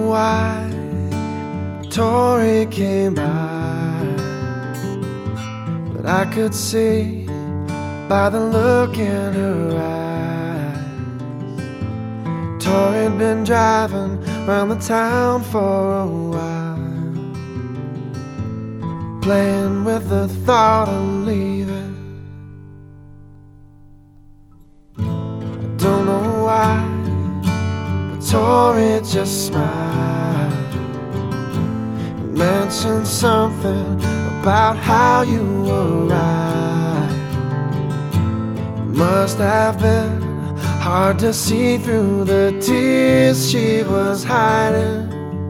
why Tori came by, but I could see by the look in her eyes, Tori had been driving round the town for a while, playing with the thought of leaving. I don't know why, but Tori just smiled and mentioned something about how you arrived. It must have been hard to see through the tears she was hiding.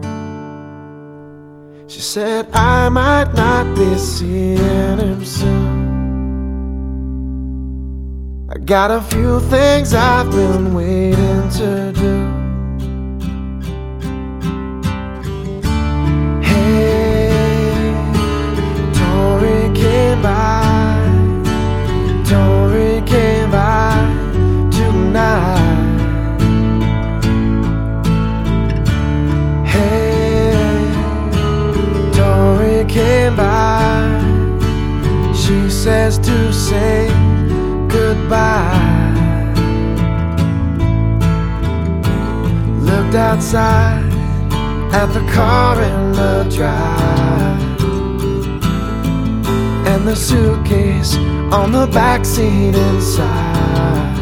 She said I might not be seeing him soon. I got a few things I've been waiting to do. Hey, Tori came by, Tori came by tonight. Hey, Tori came by. She says to say goodbye. Looked outside at the car in the drive and the suitcase on the backseat inside.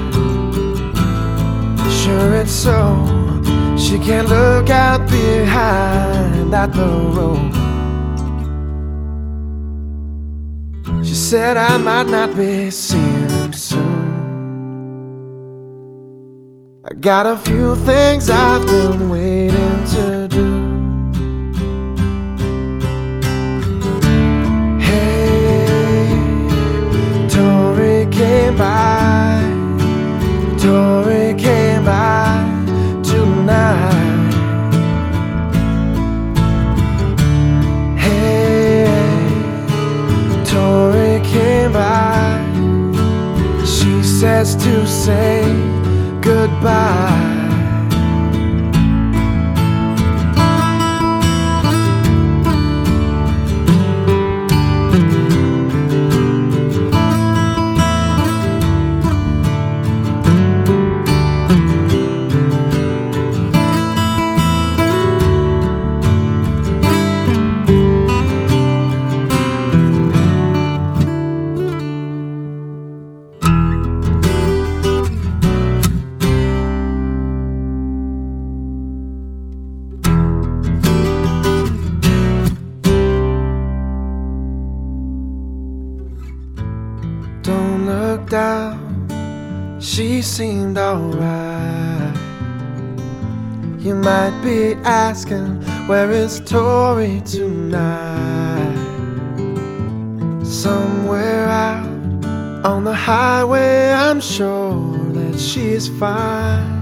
Sure it's so, she can't look out behind at the road. She said I might not be seeing him soon. I got a few things I've been waiting to do. Hey, Tori came by, Tori came by tonight. Hey, Tori came by. She says to say goodbye. Don't look down, she seemed alright. You might be asking, where is Tori tonight? Somewhere out on the highway, I'm sure that she's fine.